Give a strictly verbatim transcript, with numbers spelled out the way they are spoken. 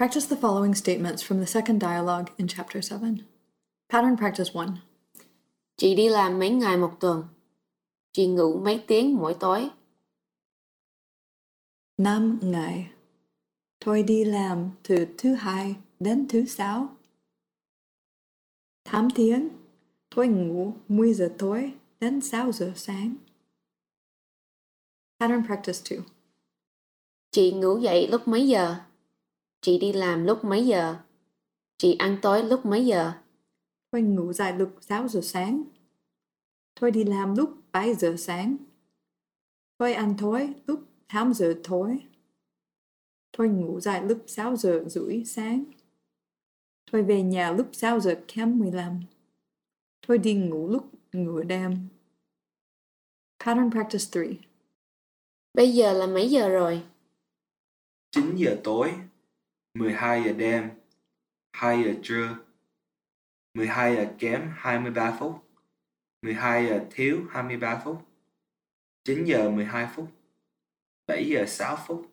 Practice the following statements from the second dialogue in chapter seven. Pattern practice one. Chị đi làm mấy ngày một tuần? Chị ngủ mấy tiếng mỗi tối? Năm ngày. Tôi đi làm từ thứ hai đến thứ sáu. Tám tiếng. Tôi ngủ mười giờ tối đến sáu giờ sáng. Pattern practice two. Chị ngủ dậy lúc mấy giờ? Chị đi làm lúc mấy giờ? Chị ăn tối lúc mấy giờ? Tôi ngủ dậy lúc sáu giờ sáng. Tôi đi làm lúc bảy giờ sáng. Tôi ăn tối lúc tám giờ tối. Tôi ngủ dậy lúc sáu giờ rưỡi sáng. Tôi về nhà lúc sáu giờ kém mười lăm. Tôi đi ngủ lúc nửa đêm. Pattern practice three. Bây giờ là mấy giờ rồi? chín giờ tối, mười hai giờ đêm, hai giờ trưa, mười hai giờ kém hai mươi ba phút, mười hai giờ thiếu hai mươi ba phút, chín giờ mười hai phút, bảy giờ sáu phút.